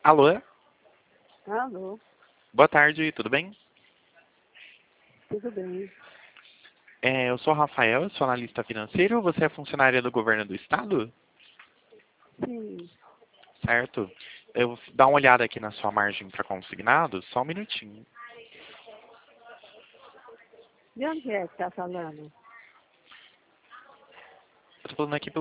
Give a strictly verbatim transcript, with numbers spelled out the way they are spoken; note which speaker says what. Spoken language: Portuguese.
Speaker 1: Alô?
Speaker 2: Alô,
Speaker 1: Boa tarde, tudo bem?
Speaker 2: tudo bem?
Speaker 1: É, eu sou o Rafael, eu sou analista financeiro. Você é funcionária do governo do estado?
Speaker 2: Sim,
Speaker 1: Certo? Eu vou dar uma olhada aqui na sua margem para consignado, só um minutinho.
Speaker 2: de onde é que está falando?
Speaker 1: Eu tô falando aqui pelo